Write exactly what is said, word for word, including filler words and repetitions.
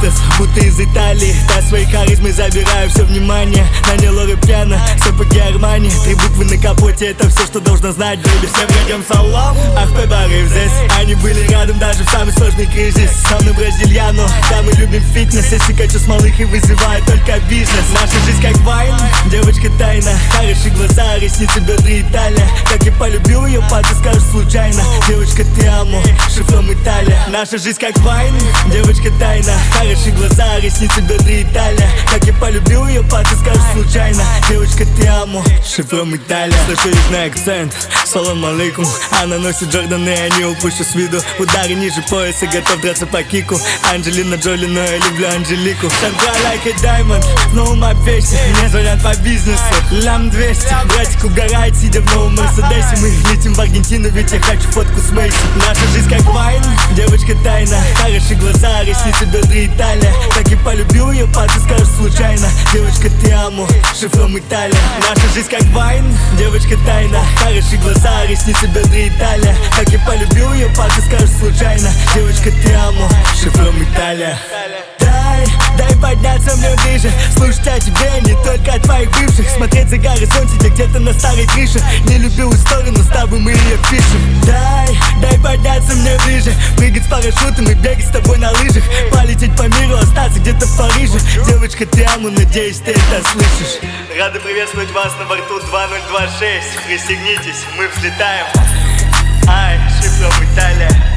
Лотос, будто из Италии. Та своей харизмой забираю все внимание. На ней Лора Пьяна, сапоги Армани. Три буквы на капоте, это все, что должна знать, бэйби. Всем врагам салам, ах, подарив здесь. Они были рядом даже в самый сложный кризис. Со мной бразильяну, да, мы любим фитнес. Если качу с малых и вызывает только бизнес. Наша жизнь как вайн, девочка тайна. Хорошие глаза, ресницы, бедра и талия. Как я полюбил ее, пальцы скажешь случайно. Девочка, ты амо, шифром Италия. Наша жизнь как вайн, девочка тайна. Хорошие глаза, ресницы, бедра и талия. Как я полюбил ее, пальцы скажешь случайно. Девочка, ты амо, шифром Италия. Слышу южный акцент, салам алейкум. Она носит Джорданы, я не упущу с виду. Удары ниже пояса, готов драться по кику. Анджелина Джоли, но я люблю Анжелику. Шантра like a diamond, снова моя песня. Мне звонят по бизнесу, лям двести. Братик угорает, сидя в новом Мерседесе. Мы летим в Аргентину, ведь я хочу фотку с Мэйси. Наша жизнь как вайн, девочка тайна. Хорошие глаза, ресницы, бедра и талия. Так и полюбил ее, пальцы скажешь случайно. Девочка, ты амо, шифром Италия. Наша жизнь как вайн, девочка тайна. Хорошие глаза, ресницы, бедра и талия. Так и полюбил ее, пальцы скажешь случайно. Девочка, ты амо, шифром Италия. Дай, дай подняться мне ближе. Слушать о тебе, не только о твоих бывших. Смотреть за горизонт, сидя где-то на старой крыше. Не любил историю, но с тобой мы ее пишем. Дай, дай подняться мне ближе. Прыгать с парашютом и бегать с тобой на лыжах. Полететь по миру, остаться где-то в Париже. Девочка, ты амо, надеюсь, ты это слышишь. Рады приветствовать вас на борту два ноль два шесть. Пристегнитесь, мы взлетаем. Ай, шифром Италия.